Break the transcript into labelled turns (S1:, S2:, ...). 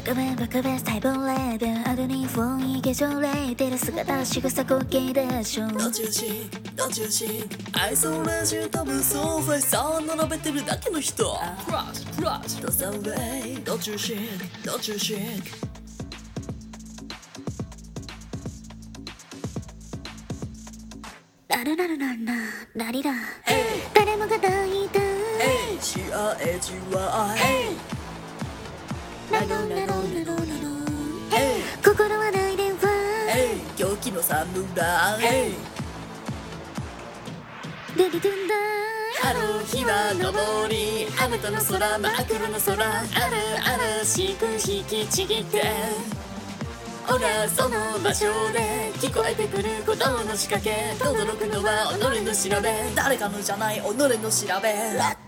S1: カベバカベ細胞レベルアドニフォンイゲジョレイテル姿仕草コキでしょ
S2: ど中心ど中心アイソレーション多分ソファーさ並べてるだけの人クラッシュクラッシュドサウェイど中心ど中心
S1: ラララララララリラ誰もが抱いた
S2: CRHY
S1: ラロラロラロラロ心はない電話
S2: 狂気の侍
S1: デリドゥンダ
S2: 春日は昇りあなたの空真っ黒の空あるあるしく引きちぎってほらその場所で聞こえてくる鼓動の仕掛け轟くのは己の調べ誰かのじゃない己の調べ